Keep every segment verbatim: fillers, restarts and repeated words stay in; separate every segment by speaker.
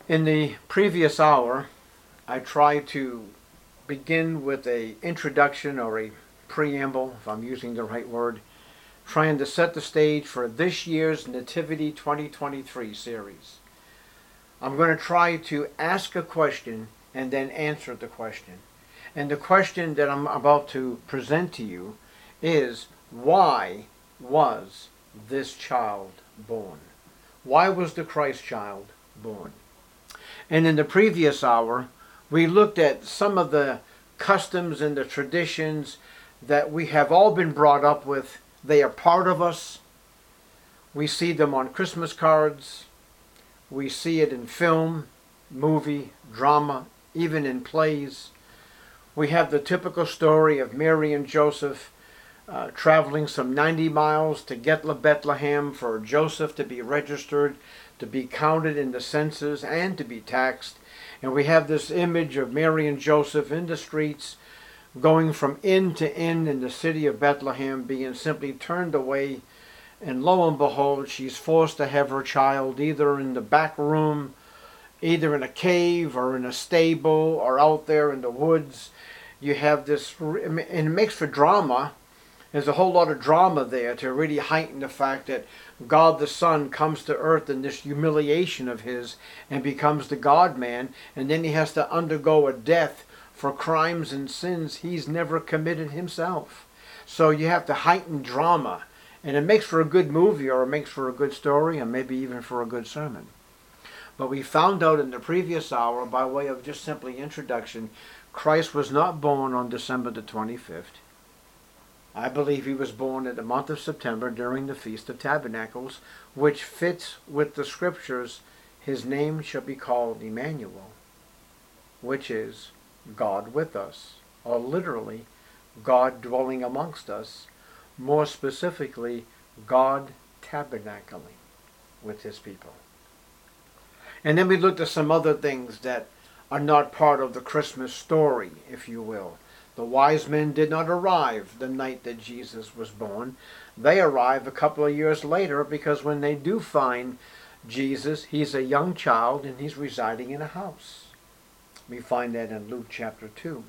Speaker 1: In the previous hour, I tried to begin with a introduction or a preamble, if I'm using the right word, trying to set the stage for this year's Nativity twenty twenty-three series. I'm going to try to ask a question and then answer the question. And the question that I'm about to present to you is, why was this child born? Why was the Christ child born? And in the previous hour, we looked at some of the customs and the traditions that we have all been brought up with. They are part of us. We see them on Christmas cards. We see it in film, movie, drama, even in plays. We have the typical story of Mary and Joseph uh, traveling some ninety miles to get to Bethlehem for Joseph to be registered, to be counted in the census, and to be taxed. And we have this image of Mary and Joseph in the streets, going from inn to inn in the city of Bethlehem, being simply turned away. And lo and behold, she's forced to have her child either in the back room, either in a cave or in a stable or out there in the woods. You have this, and it makes for drama. There's a whole lot of drama there to really heighten the fact that God the Son comes to earth in this humiliation of his and becomes the God-man, and then he has to undergo a death for crimes and sins he's never committed himself. So you have to heighten drama, and it makes for a good movie, or it makes for a good story, and maybe even for a good sermon. But we found out in the previous hour, by way of just simply introduction, Christ was not born on December the twenty-fifth. I believe he was born in the month of September during the Feast of Tabernacles, which fits with the scriptures. His name shall be called Emmanuel, which is God with us, or literally, God dwelling amongst us, more specifically, God tabernacling with his people. And then we looked at some other things that are not part of the Christmas story, if you will. The wise men did not arrive the night that Jesus was born. They arrive a couple of years later, because when they do find Jesus, he's a young child and he's residing in a house. We find that in Luke chapter two.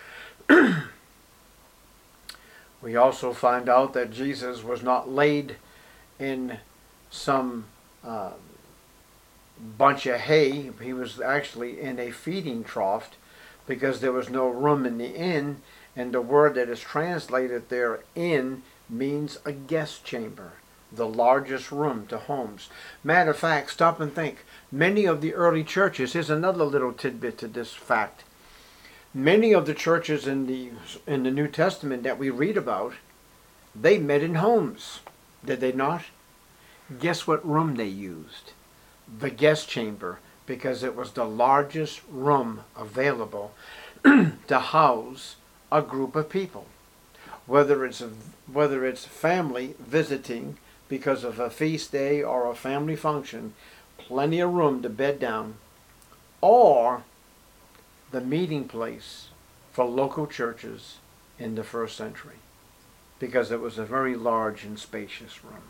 Speaker 1: We also find out that Jesus was not laid in some uh, bunch of hay. He was actually in a feeding trough, because there was no room in the inn, and the word that is translated there, inn, means a guest chamber, the largest room to homes. Matter of fact, stop and think. Many of the early churches, here's another little tidbit to this fact. Many of the churches in the in the New Testament that we read about, they met in homes, did they not? Guess what room they used? The guest chamber, because it was the largest room available to house a group of people. Whether it's a, whether it's family visiting because of a feast day or a family function, plenty of room to bed down, or the meeting place for local churches in the first century, because it was a very large and spacious room.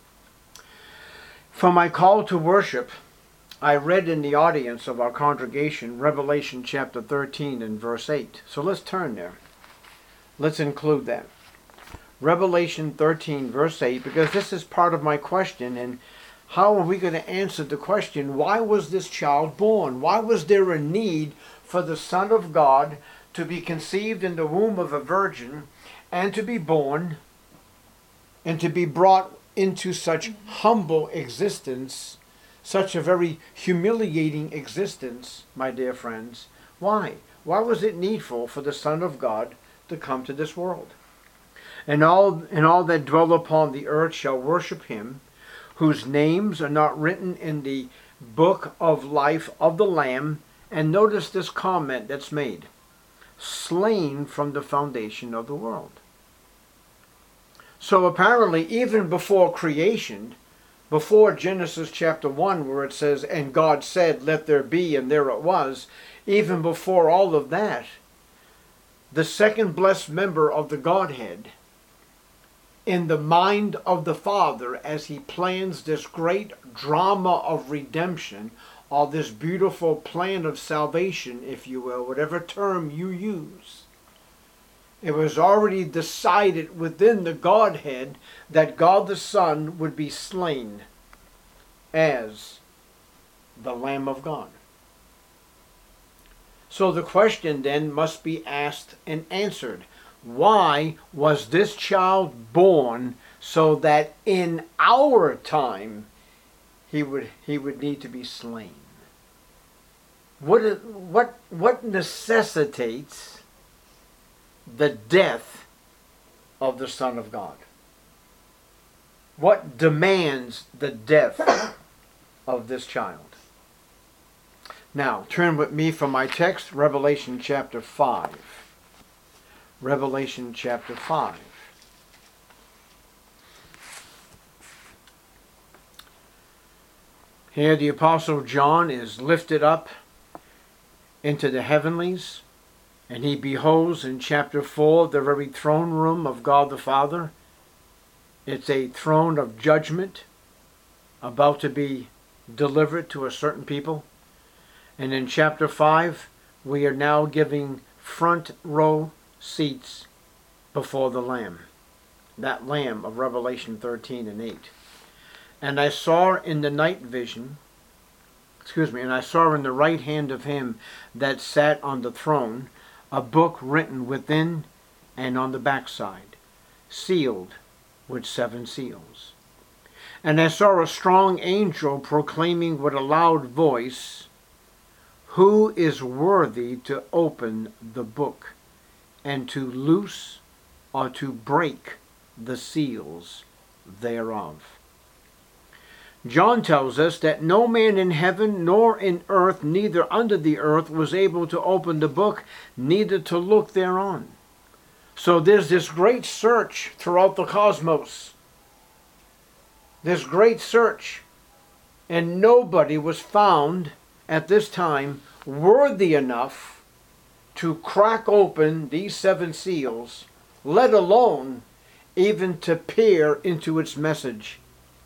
Speaker 1: For my call to worship, I read in the audience of our congregation Revelation chapter thirteen and verse eight. So let's turn there. Let's include that. Revelation thirteen verse eight, because this is part of my question. And how are we going to answer the question, why was this child born? Why was there a need for the Son of God to be conceived in the womb of a virgin and to be born and to be brought into such humble existence, such a very humiliating existence, my dear friends? Why? Why was it needful for the Son of God to come to this world? And all, and all that dwell upon the earth shall worship him, whose names are not written in the book of life of the Lamb. And notice this comment that's made: slain from the foundation of the world. So apparently, even before creation, before Genesis chapter one, where it says, and God said, let there be, and there it was, even before all of that, the second blessed member of the Godhead, in the mind of the Father, as he plans this great drama of redemption, or this beautiful plan of salvation, if you will, whatever term you use. It was already decided within the Godhead that God the Son would be slain as the Lamb of God. So the question then must be asked and answered. Why was this child born so that in our time he would he would need to be slain? What what what necessitates the death of the Son of God? What demands the death of this child? Now, turn with me from my text, Revelation chapter five. Revelation chapter five. Here the Apostle John is lifted up into the heavenlies, and he beholds in chapter four the very throne room of God the Father. It's a throne of judgment about to be delivered to a certain people. And in chapter five, we are now giving front row seats before the Lamb. That Lamb of Revelation thirteen and eight. And I saw in the night vision, excuse me, and I saw in the right hand of him that sat on the throne a book written within and on the backside, sealed with seven seals. And I saw a strong angel proclaiming with a loud voice, "Who is worthy to open the book and to loose or to break the seals thereof?" John tells us that no man in heaven nor in earth, neither under the earth, was able to open the book, neither to look thereon. So there's this great search throughout the cosmos. This great search. And nobody was found at this time worthy enough to crack open these seven seals, let alone even to peer into its message.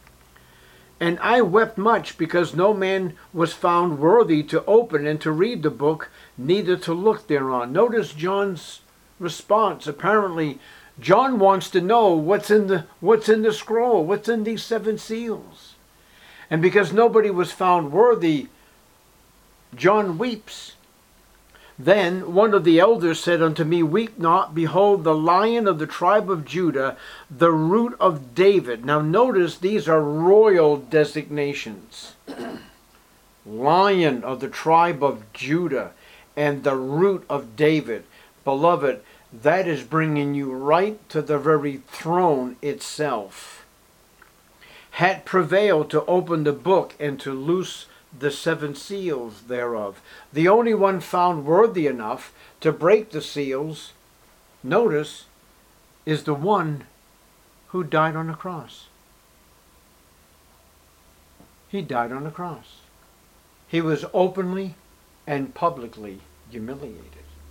Speaker 1: And I wept much because no man was found worthy to open and to read the book, neither to look thereon. Notice John's response. Apparently, John wants to know what's in the what's in the scroll, what's in these seven seals. And because nobody was found worthy, John weeps. Then one of the elders said unto me, "Weep not, behold, the Lion of the tribe of Judah, the Root of David." Now notice these are royal designations. Lion of the tribe of Judah and the Root of David. Beloved, that is bringing you right to the very throne itself. Had prevailed to open the book and to loose the seven seals thereof. The only one found worthy enough to break the seals, notice, is the one who died on the cross. He died on the cross. He was openly and publicly humiliated.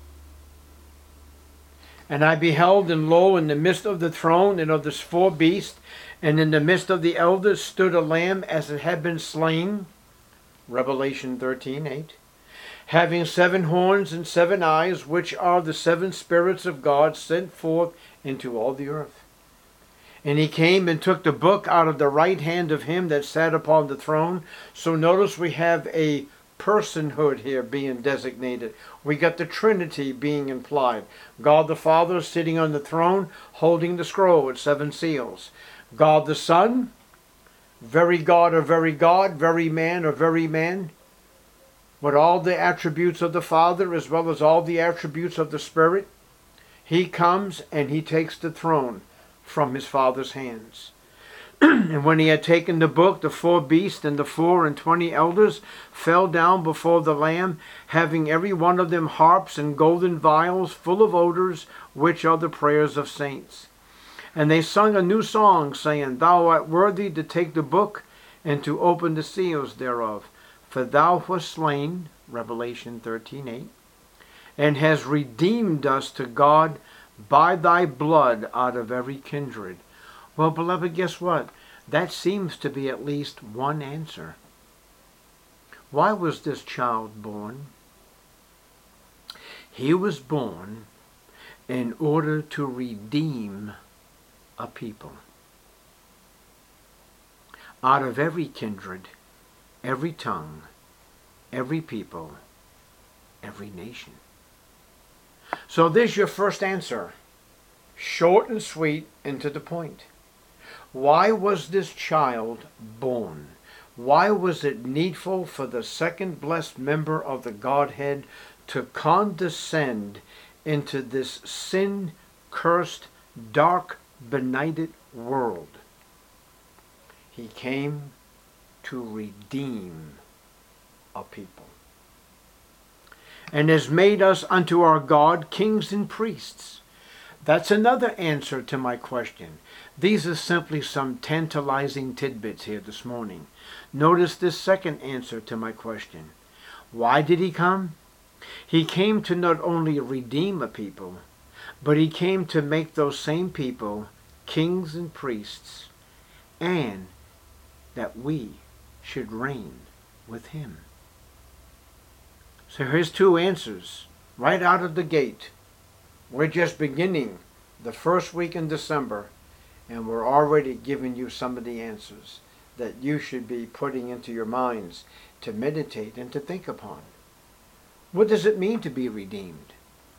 Speaker 1: And I beheld, and lo, in the midst of the throne and of the four beasts, and in the midst of the elders stood a lamb as it had been slain, Revelation thirteen eight, having seven horns and seven eyes, which are the seven spirits of God sent forth into all the earth. And he came and took the book out of the right hand of him that sat upon the throne. So notice we have a personhood here being designated. We got the Trinity being implied. God the Father sitting on the throne, holding the scroll with seven seals. God the Son, very God or very God, very man or very man, with all the attributes of the Father as well as all the attributes of the Spirit. He comes and he takes the throne from his Father's hands. And when he had taken the book, the four beasts and the four and twenty elders fell down before the Lamb, having every one of them harps and golden vials full of odors, which are the prayers of saints. And they sung a new song, saying, "Thou art worthy to take the book and to open the seals thereof. For thou wast slain," Revelation thirteen eight, "and hast redeemed us to God by thy blood out of every kindred." Well, beloved, guess what? That seems to be at least one answer. Why was this child born? He was born in order to redeem a people out of every kindred, every tongue, every people, every nation. So there's your first answer. Short and sweet and to the point. Why was this child born? Why was it needful for the second blessed member of the Godhead to condescend into this sin-cursed, dark, benighted world? He came to redeem a people, and has made us unto our God kings and priests. That's another answer to my question. These are simply some tantalizing tidbits here this morning. Notice this second answer to my question. Why did he come? He came to not only redeem a people, but he came to make those same people kings and priests, and that we should reign with him. So here's two answers right out of the gate. We're just beginning the first week in December, and we're already giving you some of the answers that you should be putting into your minds to meditate and to think upon. What does it mean to be redeemed?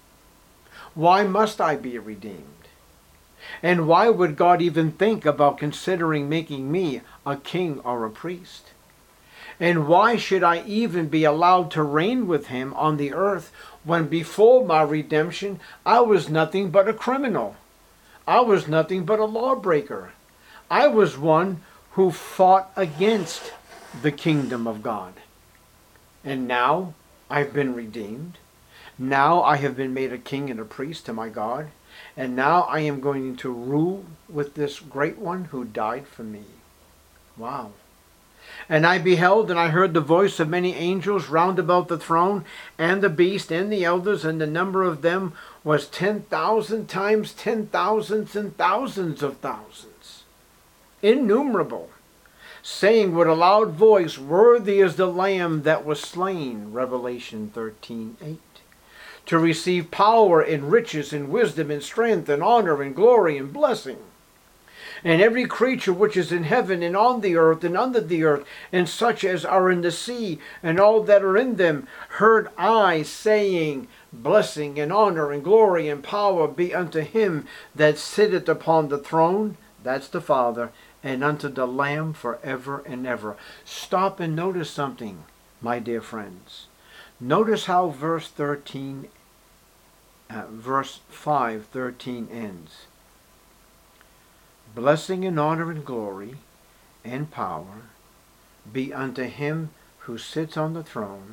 Speaker 1: Why must I be redeemed? And why would God even think about considering making me a king or a priest? And why should I even be allowed to reign with him on the earth when before my redemption I was nothing but a criminal? I was nothing but a lawbreaker. I was one who fought against the kingdom of God. And now I've been redeemed. Now I have been made a king and a priest to my God. And now I am going to rule with this great one who died for me. Wow. And I beheld, and I heard the voice of many angels round about the throne, and the beast, and the elders, and the number of them was ten thousand times ten thousands and thousands of thousands, innumerable, saying with a loud voice, Worthy is the Lamb that was slain, Revelation thirteen eight, to receive power and riches and wisdom and strength and honor and glory and blessing. And every creature which is in heaven and on the earth and under the earth, and such as are in the sea, and all that are in them, heard I saying, Blessing and honor and glory and power be unto him that sitteth upon the throne, that's the Father, and unto the Lamb forever and ever. Stop and notice something, my dear friends. Notice how verse thirteen, uh, verse five, thirteen ends. Blessing and honor and glory and power be unto him who sits on the throne,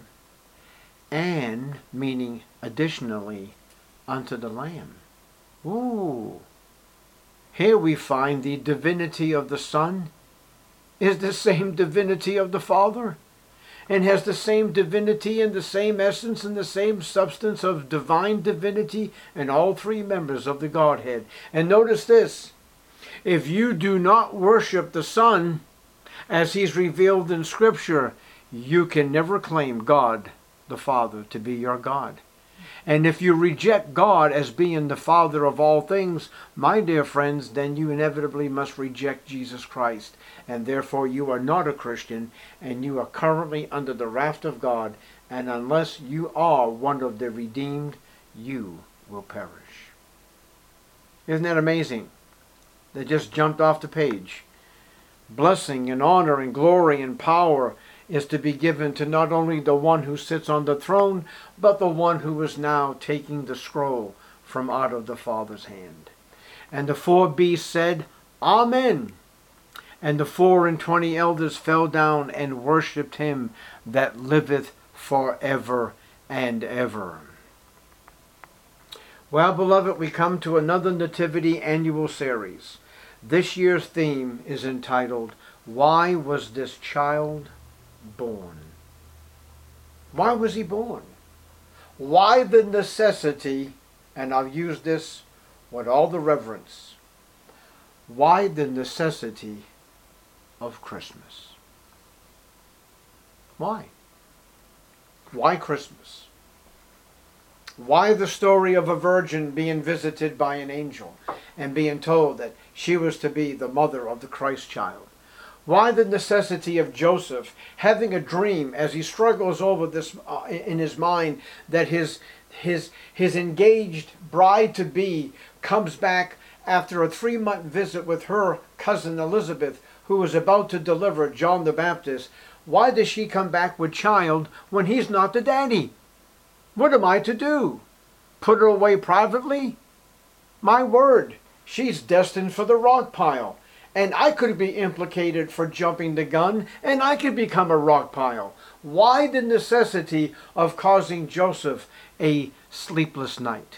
Speaker 1: and, meaning additionally, unto the Lamb. Ooh! Here we find the divinity of the Son is the same divinity of the Father, and has the same divinity and the same essence and the same substance of divine divinity in all three members of the Godhead. And notice this. If you do not worship the Son as he's revealed in Scripture, you can never claim God the Father to be your God. And if you reject God as being the Father of all things, my dear friends, then you inevitably must reject Jesus Christ. And therefore you are not a Christian, and you are currently under the wrath of God. And unless you are one of the redeemed, you will perish. Isn't that amazing? They just jumped off the page. Blessing and honor and glory and power is to be given to not only the one who sits on the throne, but the one who is now taking the scroll from out of the Father's hand. And the four beasts said, Amen. And the four and twenty elders fell down and worshipped him that liveth forever and ever. Well, beloved, we come to another Nativity annual series. This year's theme is entitled, Why Was This Child Born? Why was he born? Why the necessity, and I'll use this with all the reverence, why the necessity of Christmas? Why? Why Christmas? Why the story of a virgin being visited by an angel and being told that she was to be the mother of the Christ child? Why the necessity of Joseph having a dream as he struggles over this uh, in his mind that his his his engaged bride-to-be comes back after a three-month visit with her cousin Elizabeth, who is about to deliver John the Baptist? Why does she come back with child when he's not the daddy? What am I to do? Put her away privately? My word, she's destined for the rock pile. And I could be implicated for jumping the gun, and I could become a rock pile. Why the necessity of causing Joseph a sleepless night?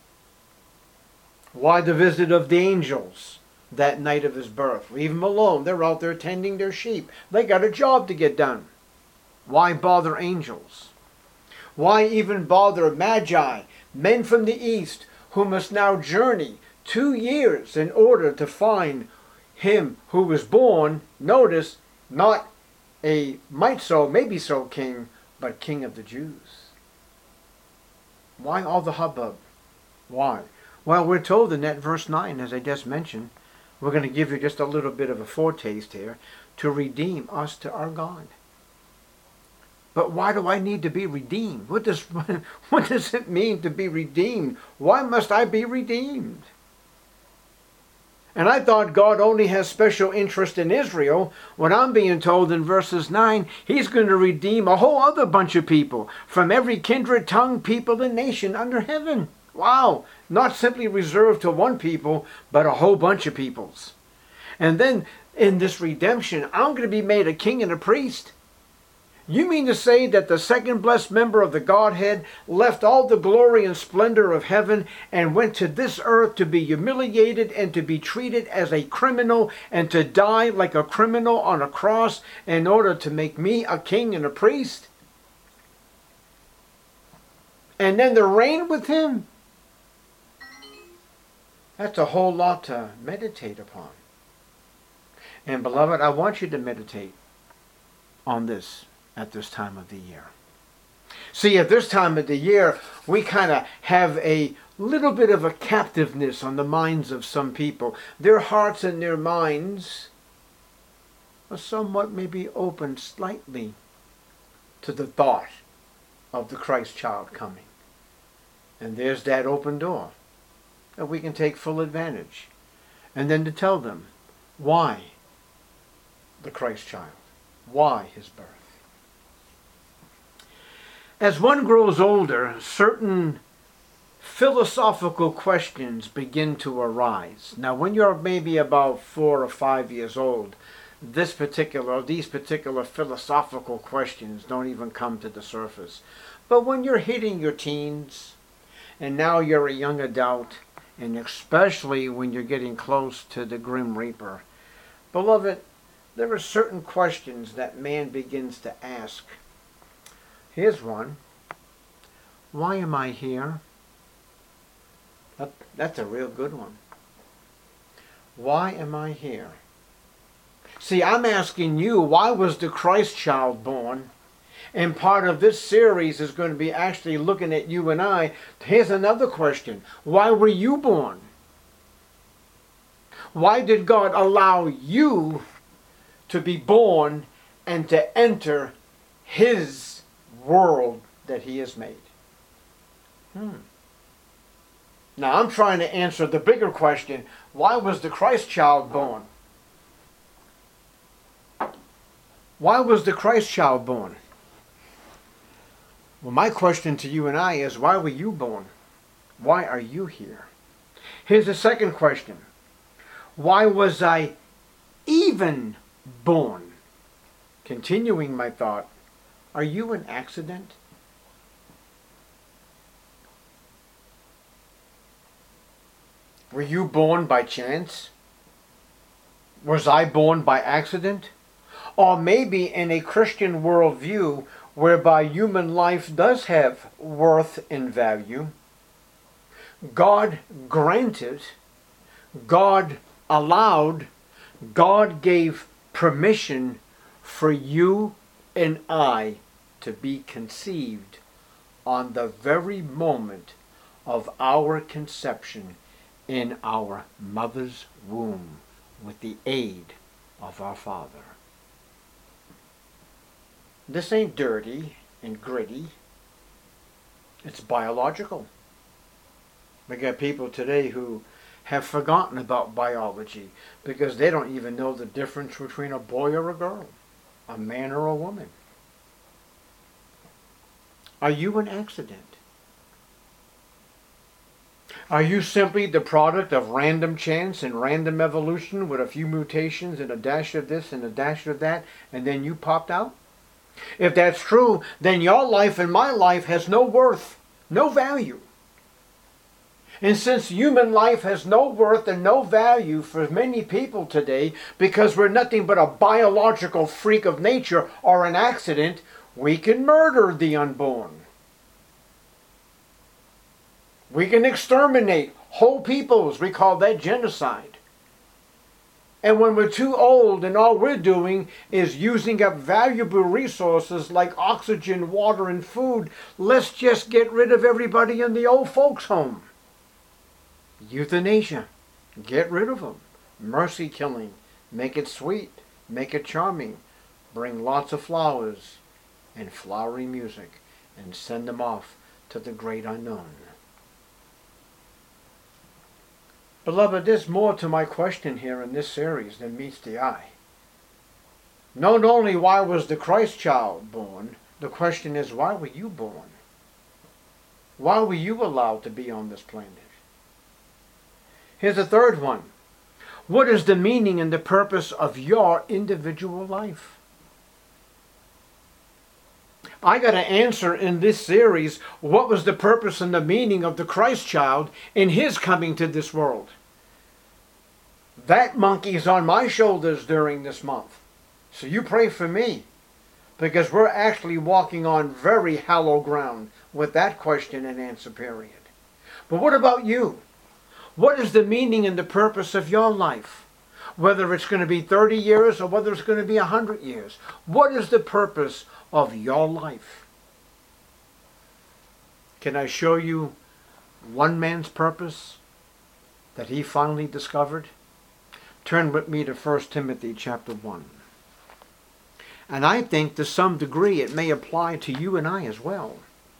Speaker 1: Why the visit of the angels that night of his birth? Leave them alone. They're out there tending their sheep. They got a job to get done. Why bother angels? Why even bother magi, men from the east, who must now journey two years in order to find him who was born, notice, not a might so, maybe so king, but king of the Jews? Why all the hubbub? Why? Well, we're told in that verse nine, as I just mentioned, we're going to give you just a little bit of a foretaste here, to redeem us to our God. But why do I need to be redeemed? What does, what does it mean to be redeemed? Why must I be redeemed? And I thought God only has special interest in Israel, when I'm being told in verses nine, he's going to redeem a whole other bunch of people from every kindred, tongue, people, and nation under heaven. Wow! Not simply reserved to one people, but a whole bunch of peoples. And then in this redemption, I'm going to be made a king and a priest. You mean to say that the second blessed member of the Godhead left all the glory and splendor of heaven and went to this earth to be humiliated and to be treated as a criminal and to die like a criminal on a cross in order to make me a king and a priest? And then to reign with him? That's a whole lot to meditate upon. And beloved, I want you to meditate on this at this time of the year. See, at this time of the year, we kind of have a little bit of a captiveness on the minds of some people. Their hearts and their minds are somewhat maybe open slightly to the thought of the Christ child coming. And there's that open door that we can take full advantage. And then to tell them why the Christ child, why his birth. As one grows older, certain philosophical questions begin to arise. Now, when you're maybe about four or five years old, this particular, these particular philosophical questions don't even come to the surface. But when you're hitting your teens, and now you're a young adult, and especially when you're getting close to the Grim Reaper, beloved, there are certain questions that man begins to ask. Here's one. Why am I here? That, that's a real good one. Why am I here? See, I'm asking you, why was the Christ child born? And part of this series is going to be actually looking at you and I. Here's another question. Why were you born? Why did God allow you to be born and to enter his world that he has made? Hmm. Now I'm trying to answer the bigger question. Why was the Christ child born? Why was the Christ child born? Well, my question to you and I is, why were you born? Why are you here? Here's the second question. Why was I even born? Continuing my thought, are you an accident? Were you born by chance? Was I born by accident? Or maybe in a Christian worldview whereby human life does have worth and value, God granted, God allowed, God gave permission for you and I to be conceived on the very moment of our conception in our mother's womb with the aid of our Father. This ain't dirty and gritty. It's biological. We got people today who have forgotten about biology because they don't even know the difference between a boy or a girl, a man or a woman. Are you an accident? Are you simply the product of random chance and random evolution with a few mutations and a dash of this and a dash of that, and then you popped out? If that's true, then your life and my life has no worth, no value. And since human life has no worth and no value for many people today because we're nothing but a biological freak of nature or an accident, we can murder the unborn. We can exterminate whole peoples. We call that genocide. And when we're too old and all we're doing is using up valuable resources like oxygen, water, and food, let's just get rid of everybody in the old folks' home. Euthanasia. Get rid of them. Mercy killing. Make it sweet. Make it charming. Bring lots of flowers and flowery music and send them off to the great unknown. Beloved, there's more to my question here in this series than meets the eye. Not only why was the Christ child born, the question is, why were you born? Why were you allowed to be on this planet? Here's a third one. What is the meaning and the purpose of your individual life? I got to answer in this series, what was the purpose and the meaning of the Christ child in his coming to this world? That monkey's on my shoulders during this month. So you pray for me, because we're actually walking on very hallowed ground with that question and answer period. But what about you? What is the meaning and the purpose of your life? Whether it's going to be thirty years or whether it's going to be one hundred years. What is the purpose of your life? Can I show you one man's purpose that he finally discovered? Turn with me to First Timothy chapter one. And I think to some degree it may apply to you and I as well.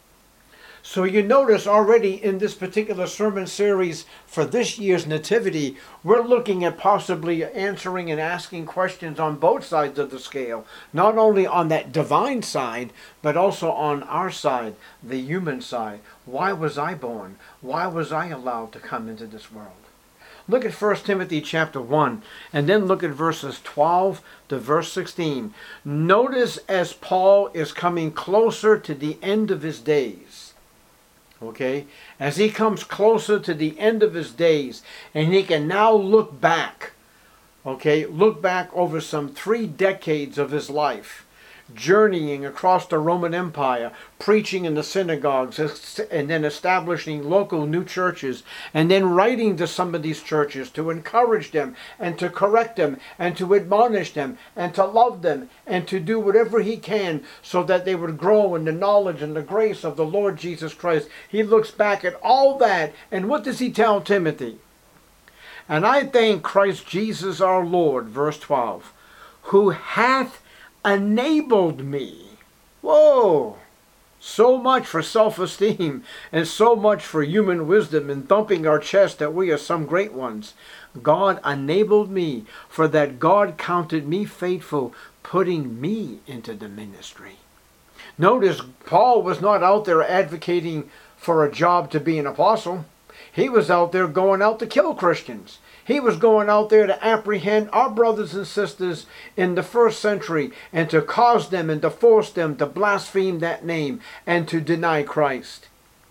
Speaker 1: So you notice already in this particular sermon series for this year's Nativity, we're looking at possibly answering and asking questions on both sides of the scale. Not only on that divine side, but also on our side, the human side. Why was I born? Why was I allowed to come into this world? Look at First Timothy chapter one, and then look at verses twelve to verse sixteen. Notice as Paul is coming closer to the end of his days. Okay, as he comes closer to the end of his days, and he can now look back, okay, look back over some three decades of his life, journeying across the Roman Empire, preaching in the synagogues, and then establishing local new churches, and then writing to some of these churches to encourage them, and to correct them, and to admonish them, and to love them, and to do whatever he can so that they would grow in the knowledge and the grace of the Lord Jesus Christ. He looks back at all that, and what does he tell Timothy? And I thank Christ Jesus our Lord, verse twelve, who hath enabled me. Whoa! So much for self-esteem and so much for human wisdom and thumping our chest that we are some great ones. God enabled me, for that God counted me faithful, putting me into the ministry. Notice Paul was not out there advocating for a job to be an apostle. He was out there going out to kill Christians. He was going out there to apprehend our brothers and sisters in the first century and to cause them and to force them to blaspheme that name and to deny Christ.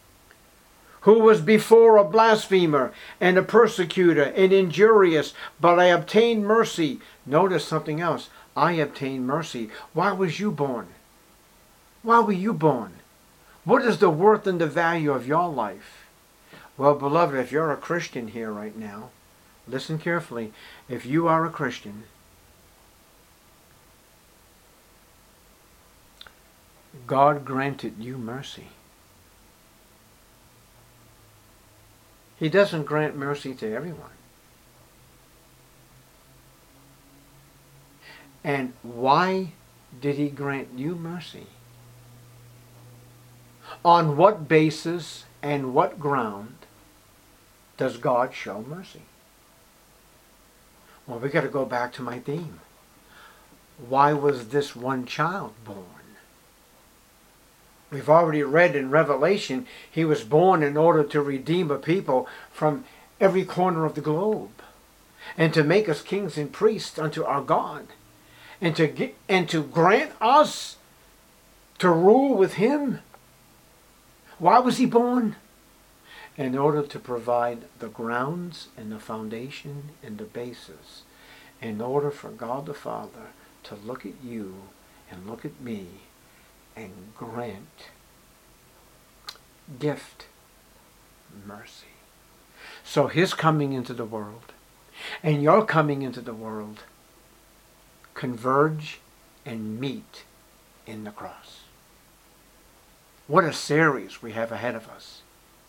Speaker 1: Who was before a blasphemer and a persecutor and injurious, but I obtained mercy. Notice something else. I obtained mercy. Why was you born? Why were you born? What is the worth and the value of your life? Well, beloved, if you're a Christian here right now, listen carefully. If you are a Christian, God granted you mercy. He doesn't grant mercy to everyone. And why did he grant you mercy? On what basis and what ground does God show mercy? Well, we got to go back to my theme. Why was this one child born? We've already read in Revelation, he was born in order to redeem a people from every corner of the globe, and to make us kings and priests unto our God, and to get, and to grant us to rule with him. Why was he born? In order to provide the grounds and the foundation and the basis, in order for God the Father to look at you and look at me and grant, gift, mercy. So his coming into the world and your coming into the world converge and meet in the cross. What a series we have ahead of us.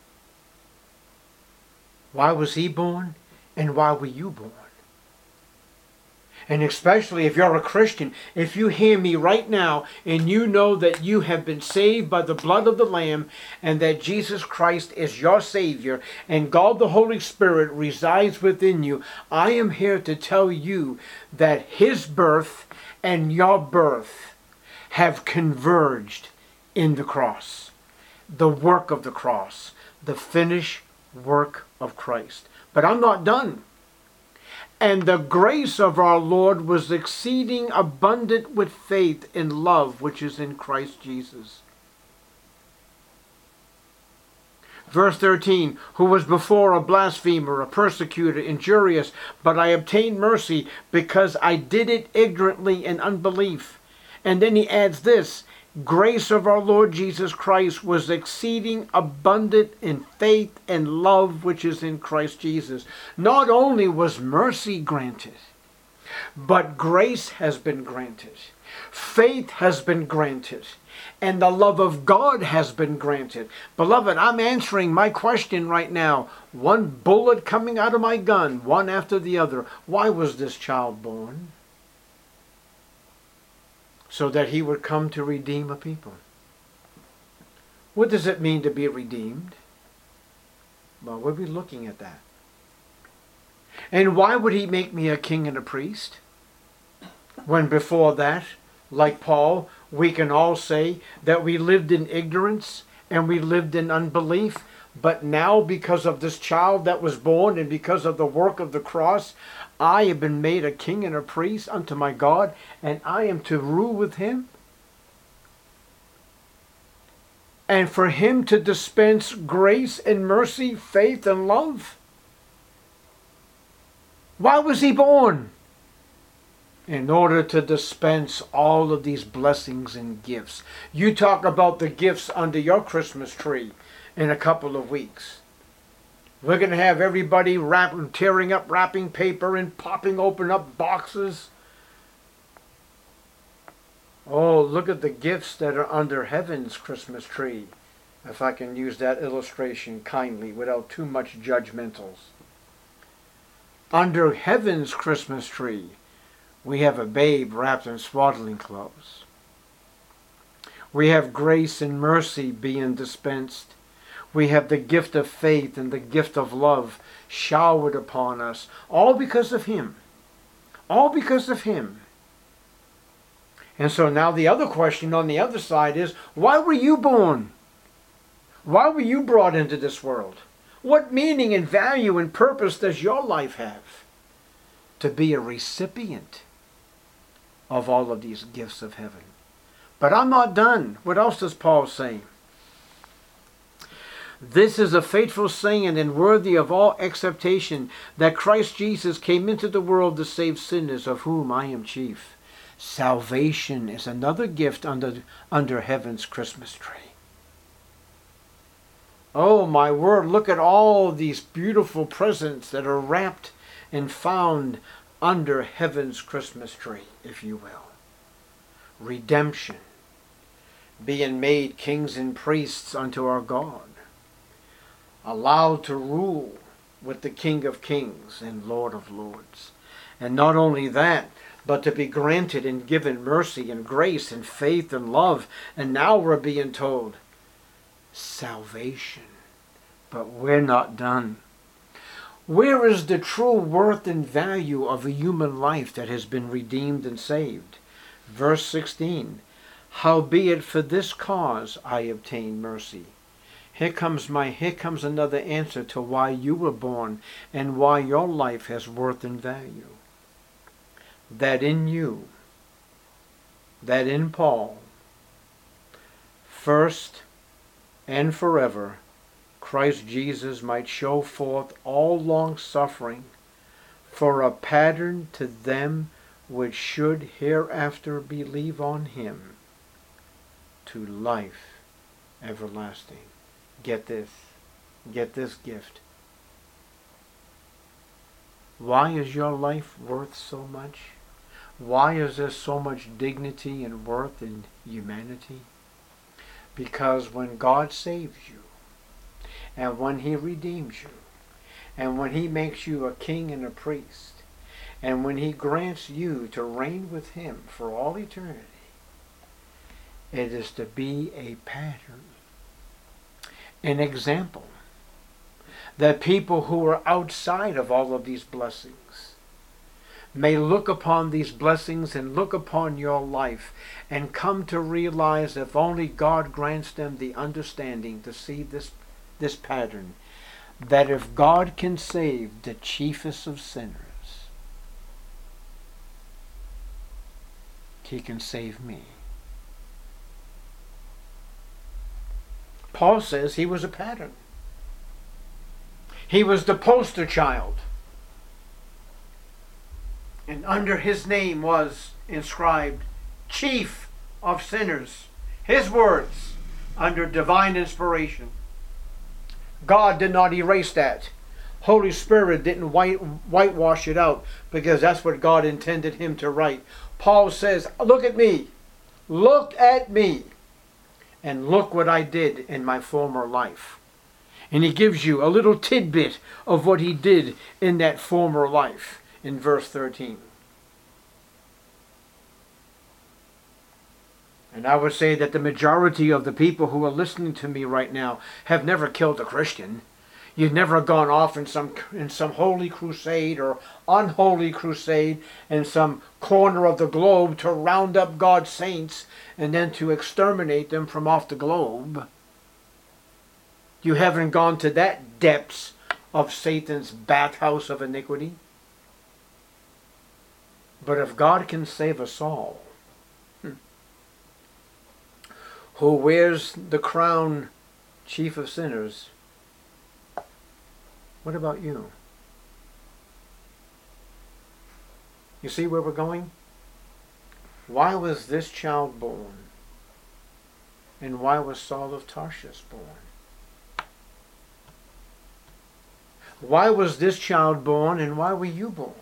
Speaker 1: Why was he born, and why were you born? And especially if you're a Christian, if you hear me right now and you know that you have been saved by the blood of the Lamb and that Jesus Christ is your Savior and God the Holy Spirit resides within you, I am here to tell you that his birth and your birth have converged in the cross. The work of the cross. The finished work of Christ. But I'm not done. And the grace of our Lord was exceeding abundant with faith in love which is in Christ Jesus. Verse thirteen, who was before a blasphemer, a persecutor, injurious, but I obtained mercy because I did it ignorantly in unbelief. And then he adds this, grace of our Lord Jesus Christ was exceeding abundant in faith and love which is in Christ Jesus. Not only was mercy granted, but grace has been granted. Faith has been granted. And the love of God has been granted. Beloved, I'm answering my question right now. One bullet coming out of my gun, one after the other. Why was this child born? So that he would come to redeem a people. What does it mean to be redeemed? Well, we'll be looking at that. And why would he make me a king and a priest? When before that, like Paul, we can all say that we lived in ignorance and we lived in unbelief. But now, because of this child that was born and because of the work of the cross, I have been made a king and a priest unto my God, and I am to rule with him. And for him to dispense grace and mercy, faith and love. Why was he born? In order to dispense all of these blessings and gifts. You talk about the gifts under your Christmas tree in a couple of weeks. We're going to have everybody wrapping, tearing up wrapping paper and popping open up boxes. Oh, look at the gifts that are under heaven's Christmas tree. If I can use that illustration kindly without too much judgmentals. Under heaven's Christmas tree, we have a babe wrapped in swaddling clothes. We have grace and mercy being dispensed. We have the gift of faith and the gift of love showered upon us. All because of him. All because of him. And so now the other question on the other side is, why were you born? Why were you brought into this world? What meaning and value and purpose does your life have? To be a recipient of all of these gifts of heaven. But I'm not done. What else does Paul say? This is a faithful saying and worthy of all acceptation, that Christ Jesus came into the world to save sinners, of whom I am chief. Salvation is another gift under, under heaven's Christmas tree. Oh my word, look at all these beautiful presents that are wrapped and found under heaven's Christmas tree, if you will. Redemption, being made kings and priests unto our God, allowed to rule with the King of Kings and Lord of Lords. And not only that, but to be granted and given mercy and grace and faith and love. And now we're being told salvation. But we're not done. Where is the true worth and value of a human life that has been redeemed and saved? Verse sixteen, howbeit for this cause I obtain mercy. Here comes my, here comes another answer to why you were born and why your life has worth and value. That in you, that in Paul, first and forever, Christ Jesus might show forth all long suffering for a pattern to them which should hereafter believe on him to life everlasting. Get this. Get this gift. Why is your life worth so much? Why is there so much dignity and worth in humanity? Because when God saves you, and when he redeems you, and when he makes you a king and a priest, and when he grants you to reign with him for all eternity, it is to be a pattern, an example, that people who are outside of all of these blessings may look upon these blessings and look upon your life and come to realize, if only God grants them the understanding to see this this pattern, that if God can save the chiefest of sinners, he can save me. Paul says he was a pattern. He was the poster child. And under his name was inscribed chief of sinners. His words under divine inspiration. God did not erase that. Holy Spirit didn't white, whitewash it out, because that's what God intended him to write. Paul says, look at me. Look at me. And look what I did in my former life. And he gives you a little tidbit of what he did in that former life in verse thirteen. And I would say that the majority of the people who are listening to me right now have never killed a Christian. You've never gone off in some in some holy crusade or unholy crusade in some corner of the globe to round up God's saints and then to exterminate them from off the globe. You haven't gone to that depths of Satan's bathhouse of iniquity. But if God can save us all, who wears the crown chief of sinners, what about you? You see where we're going? Why was this child born? And why was Saul of Tarshish born? Why was this child born and why were you born?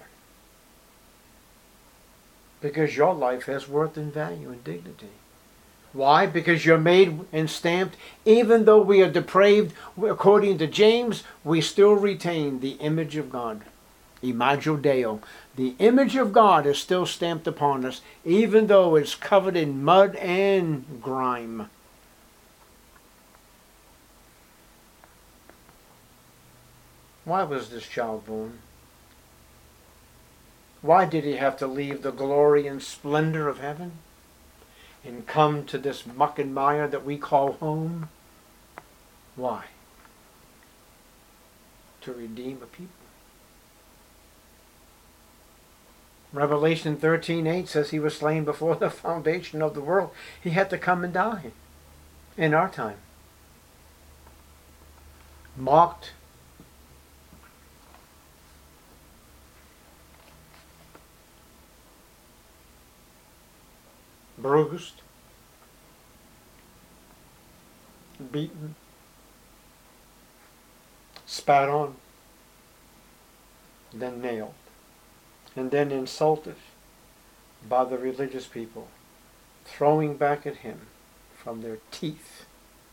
Speaker 1: Because your life has worth and value and dignity. Why? Because you're made and stamped. Even though we are depraved, according to James, we still retain the image of God. Imago Dei. The image of God is still stamped upon us, even though it's covered in mud and grime. Why was this child born? Why did he have to leave the glory and splendor of heaven and come to this muck and mire that we call home? Why? To redeem a people. Revelation thirteen eight says he was slain before the foundation of the world. He had to come and die in our time. Mocked, bruised, beaten, spat on, then nailed, and then insulted by the religious people, throwing back at him from their teeth,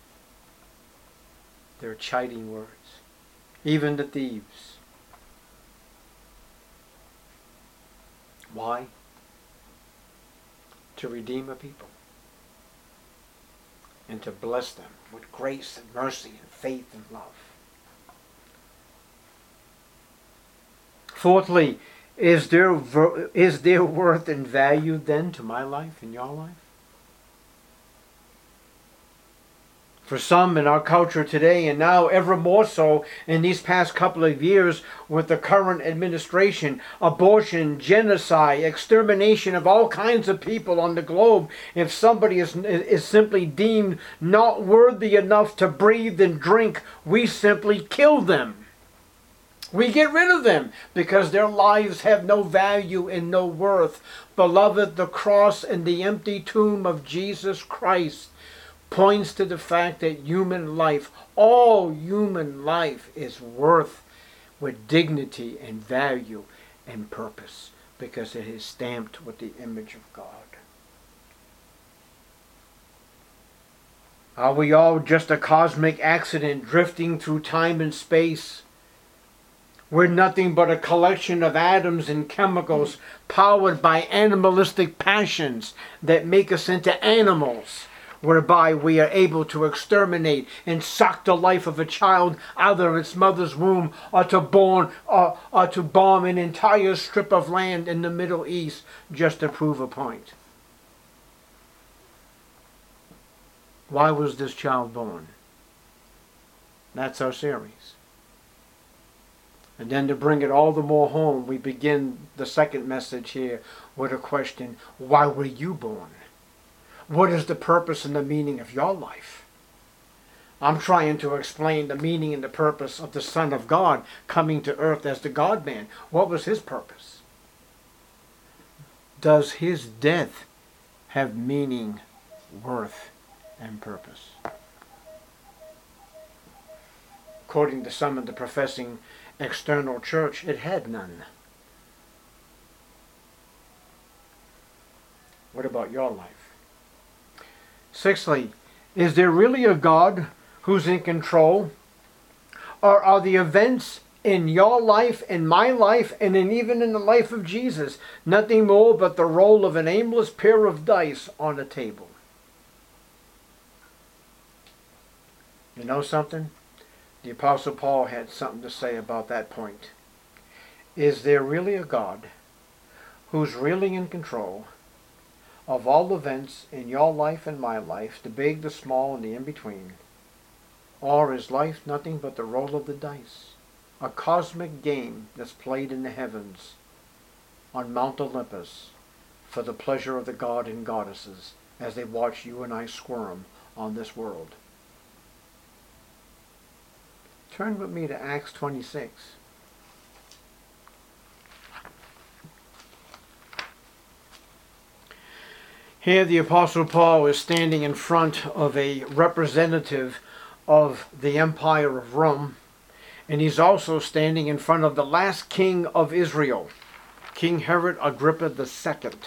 Speaker 1: their chiding words, even the thieves. Why? To redeem a people and to bless them with grace and mercy and faith and love. Fourthly, is there, is there worth and value then to my life and your life? For some in our culture today, and now ever more so in these past couple of years with the current administration, abortion, genocide, extermination of all kinds of people on the globe, if somebody is, is simply deemed not worthy enough to breathe and drink, we simply kill them. We get rid of them because their lives have no value and no worth. Beloved, the cross and the empty tomb of Jesus Christ points to the fact that human life, all human life, is worth with dignity and value and purpose because it is stamped with the image of God. Are we all just a cosmic accident drifting through time and space? We're nothing but a collection of atoms and chemicals powered by animalistic passions that make us into animals, whereby we are able to exterminate and suck the life of a child out of its mother's womb, or to born or, or to bomb an entire strip of land in the Middle East just to prove a point. Why was this child born? That's our series. And then to bring it all the more home, we begin the second message here with a question: why were you born? What is the purpose and the meaning of your life? I'm trying to explain the meaning and the purpose of the Son of God coming to earth as the God-man. What was his purpose? Does his death have meaning, worth, and purpose? According to some of the professing external church, it had none. What about your life? Sixthly, is there really a God who's in control? Or are the events in your life, in my life, and in even in the life of Jesus nothing more but the roll of an aimless pair of dice on a table? You know something? The Apostle Paul had something to say about that point. Is there really a God who's really in control of all events in your life and my life, the big, the small, and the in-between? Or is life nothing but the roll of the dice, a cosmic game that's played in the heavens on Mount Olympus for the pleasure of the god and goddesses as they watch you and I squirm on this world? Turn with me to Acts twenty-six. Here the Apostle Paul is standing in front of a representative of the Empire of Rome, and he's also standing in front of the last king of Israel, King Herod Agrippa the Second.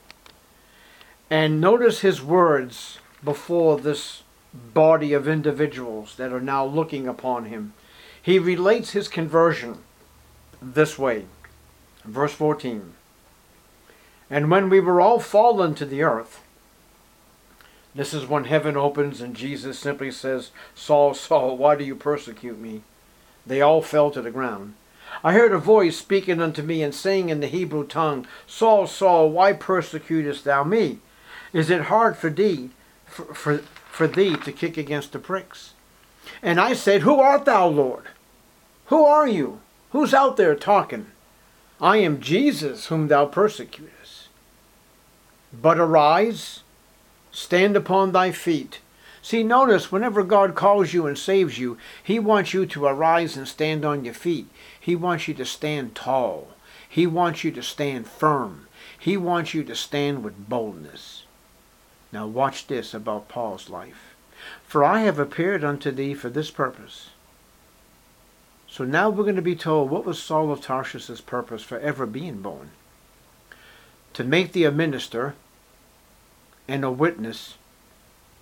Speaker 1: And notice his words before this body of individuals that are now looking upon him. He relates his conversion this way. Verse fourteen. And when we were all fallen to the earth, this is when heaven opens and Jesus simply says, Saul, Saul, why do you persecute me? They all fell to the ground. I heard a voice speaking unto me and saying in the Hebrew tongue, Saul, Saul, why persecutest thou me? Is it hard for thee, for, for, for thee to kick against the pricks? And I said, Who art thou, Lord? Who are you? Who's out there talking? I am Jesus whom thou persecutest. But arise, stand upon thy feet. See, notice, whenever God calls you and saves you, He wants you to arise and stand on your feet. He wants you to stand tall. He wants you to stand firm. He wants you to stand with boldness. Now watch this about Paul's life. For I have appeared unto thee for this purpose. So now we're going to be told what was Saul of Tarsus's purpose for ever being born. To make thee a minister and a witness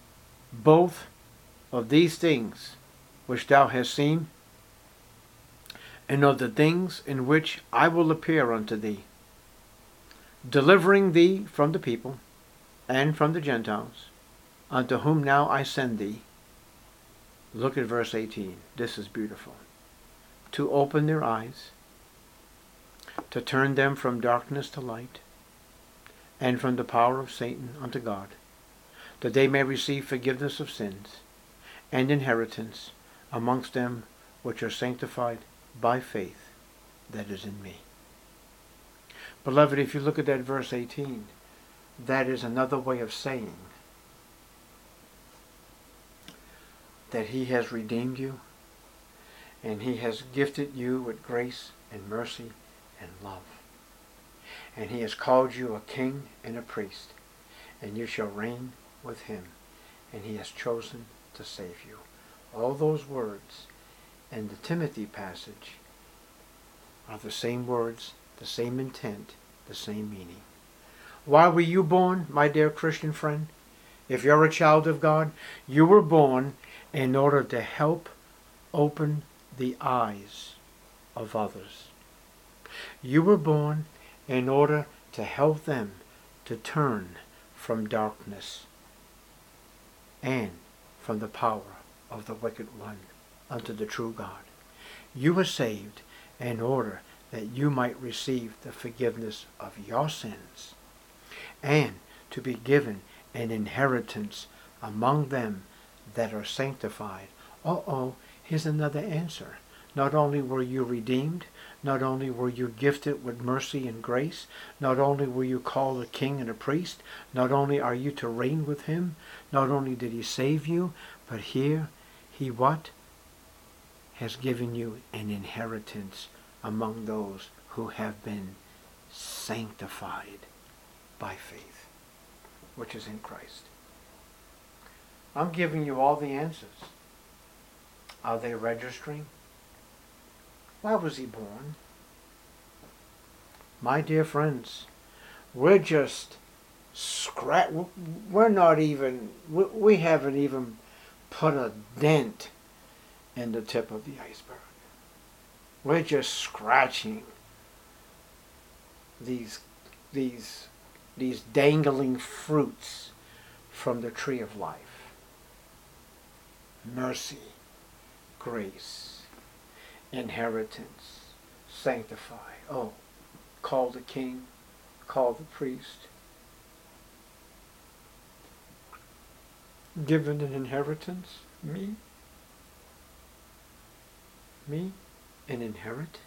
Speaker 1: both of these things which thou hast seen, and of the things in which I will appear unto thee, delivering thee from the people and from the Gentiles, unto whom now I send thee. Look at verse eighteen. This is beautiful. To open their eyes, to turn them from darkness to light, and from the power of Satan unto God, that they may receive forgiveness of sins and inheritance amongst them which are sanctified by faith that is in me. Beloved, if you look at that verse eighteen, that is another way of saying that he has redeemed you and he has gifted you with grace and mercy and love. And he has called you a king and a priest, and you shall reign with him, and he has chosen to save you. All those words in the Timothy passage are the same words, the same intent, the same meaning. Why were you born, my dear Christian friend? If you're a child of God, you were born in order to help open the eyes of others. You were born in order to help them to turn from darkness and from the power of the wicked one unto the true God. You were saved in order that you might receive the forgiveness of your sins and to be given an inheritance among them that are sanctified. Uh-oh, here's another answer. Not only were you redeemed, not only were you gifted with mercy and grace, not only were you called a king and a priest, not only are you to reign with him, not only did he save you, but here he what? Has given you an inheritance among those who have been sanctified by faith, which is in Christ. I'm giving you all the answers. Are they registering? Why was he born? My dear friends, we're just scratch. We're not even, we haven't even put a dent in the tip of the iceberg. We're just scratching these, these, these dangling fruits from the tree of life. Mercy, grace, inheritance, sanctify. Oh, call the king, call the priest. Given an inheritance? Me? Me? An inheritance?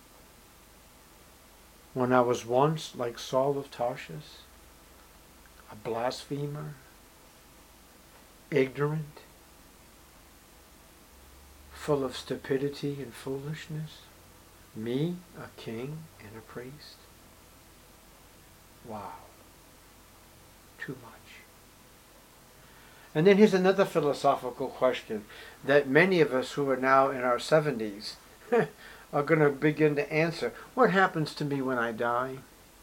Speaker 1: When I was once like Saul of Tarshish, a blasphemer, ignorant, full of stupidity and foolishness, me, a king and a priest? Wow. Too much. And then here's another philosophical question that many of us who are now in our seventies are going to begin to answer. What happens to me when I die?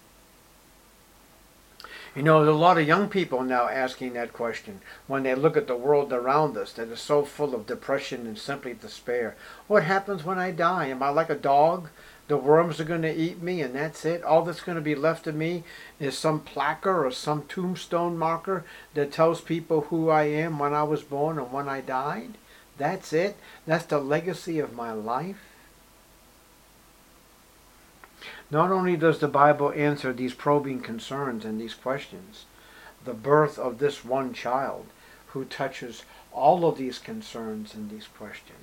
Speaker 1: You know, there's a lot of young people now asking that question when they look at the world around us that is so full of depression and simply despair. What happens when I die? Am I like a dog? The worms are going to eat me and that's it? All that's going to be left of me is some placard or some tombstone marker that tells people who I am when I was born and when I died? That's it? That's the legacy of my life? Not only does the Bible answer these probing concerns and these questions, the birth of this one child who touches all of these concerns and these questions.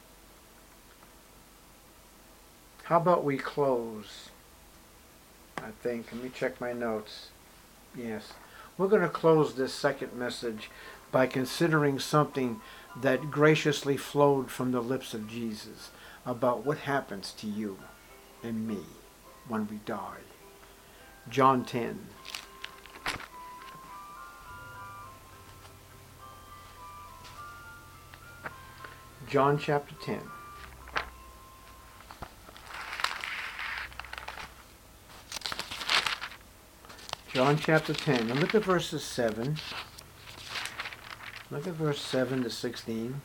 Speaker 1: How about we close? I think, let me check my notes. Yes. We're going to close this second message by considering something that graciously flowed from the lips of Jesus about what happens to you and me when we die. John ten. John chapter ten. John chapter ten. And look at verses seven. Look at verse seven to sixteen.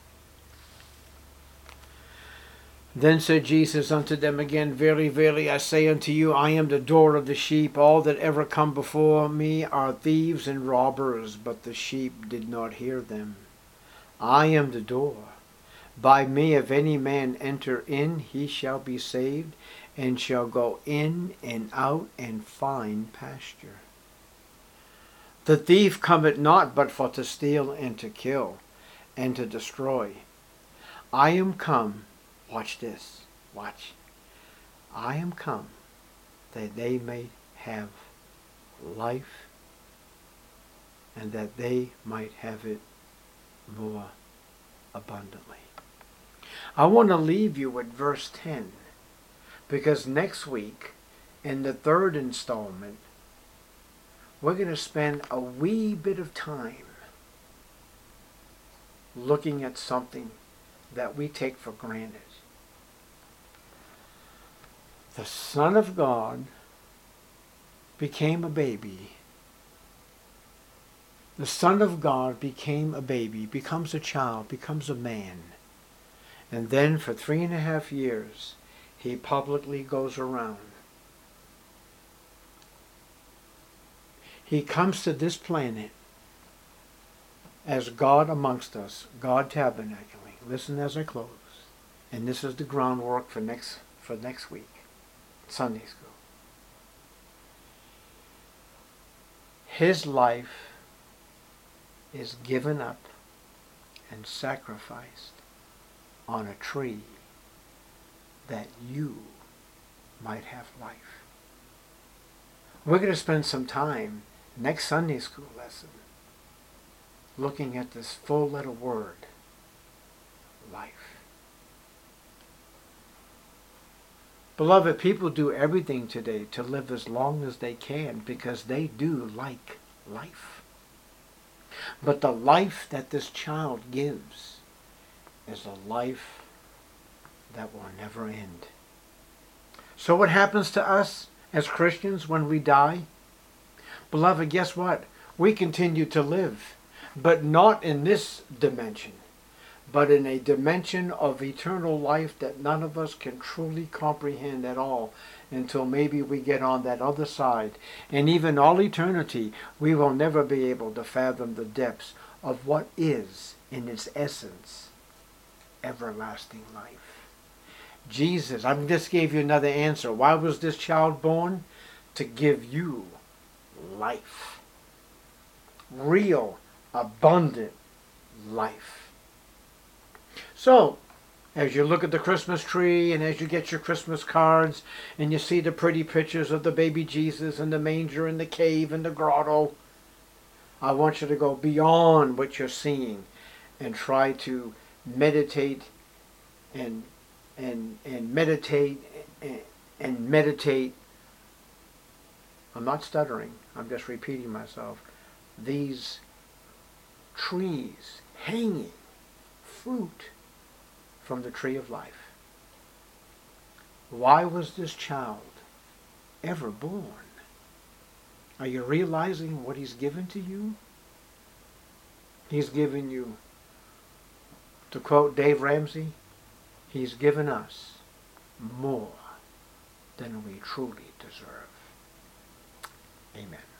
Speaker 1: Then said Jesus unto them again, Verily, verily, I say unto you, I am the door of the sheep. All that ever come before me are thieves and robbers, but the sheep did not hear them. I am the door. By me, if any man enter in, he shall be saved, and shall go in and out and find pasture. The thief cometh not but for to steal and to kill and to destroy. I am come, watch this, watch. I am come that they may have life, and that they might have it more abundantly. I want to leave you with verse ten, because next week, in the third installment, we're going to spend a wee bit of time looking at something that we take for granted. The Son of God became a baby. The Son of God became a baby, becomes a child, becomes a man. And then for three and a half years, he publicly goes around. He comes to this planet as God amongst us, God tabernacling. Listen as I close. And this is the groundwork for next for next week, Sunday school. His life is given up and sacrificed on a tree that you might have life. We're going to spend some time next Sunday school lesson looking at this full letter word, life. Beloved, people do everything today to live as long as they can because they do like life. But the life that this child gives is a life that will never end. So what happens to us as Christians when we die? Beloved, guess what? We continue to live, but not in this dimension, but in a dimension of eternal life that none of us can truly comprehend at all until maybe we get on that other side. And even all eternity, we will never be able to fathom the depths of what is, in its essence, everlasting life. Jesus, I just gave you another answer. Why was this child born? To give you life. Real, abundant life. So, as you look at the Christmas tree and as you get your Christmas cards and you see the pretty pictures of the baby Jesus and the manger and the cave and the grotto, I want you to go beyond what you're seeing and try to meditate and and and meditate and, and meditate. I'm not stuttering. I'm just repeating myself. These trees hanging fruit from the tree of life. Why was this child ever born? Are you realizing what he's given to you? He's given you, to quote Dave Ramsey, he's given us more than we truly deserve. Amen.